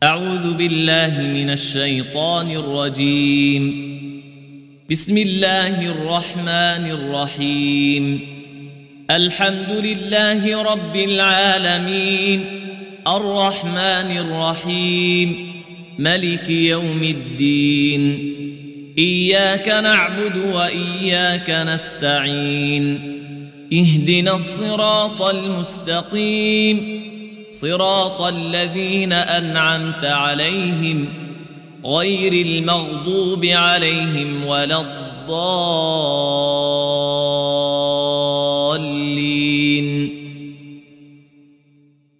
أعوذ بالله من الشيطان الرجيم. بسم الله الرحمن الرحيم. الحمد لله رب العالمين، الرحمن الرحيم، ملك يوم الدين. إياك نعبد وإياك نستعين. اهدنا الصراط المستقيم، صراط الذين أنعمت عليهم غير المغضوب عليهم ولا الضالين.